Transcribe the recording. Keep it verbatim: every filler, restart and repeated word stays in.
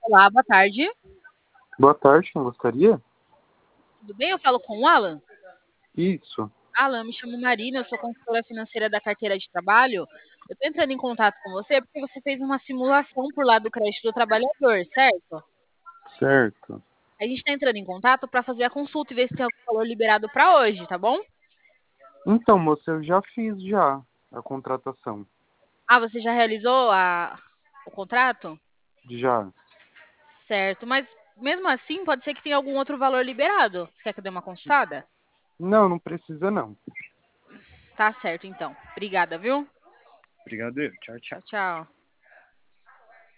Olá, boa tarde. Boa tarde, quem gostaria? Tudo bem? Eu falo com o Alan? Isso, Alan, me chamo Marina, eu sou consultora financeira da carteira de trabalho. Eu estou entrando em contato com você porque você fez uma simulação por lá do crédito do trabalhador, certo? certo. A gente está entrando em contato para fazer a consulta e ver se tem algum valor liberado para hoje, tá bom? Então, moça, eu já fiz já a contratação. Ah, você já realizou a... o contrato? Já. Certo, mas mesmo assim pode ser que tenha algum outro valor liberado. Você quer que eu dê uma consultada? Não, não precisa não. Tá certo, então. Obrigada, viu? Brigadeiro, tchau, tchau. Tchau, tchau.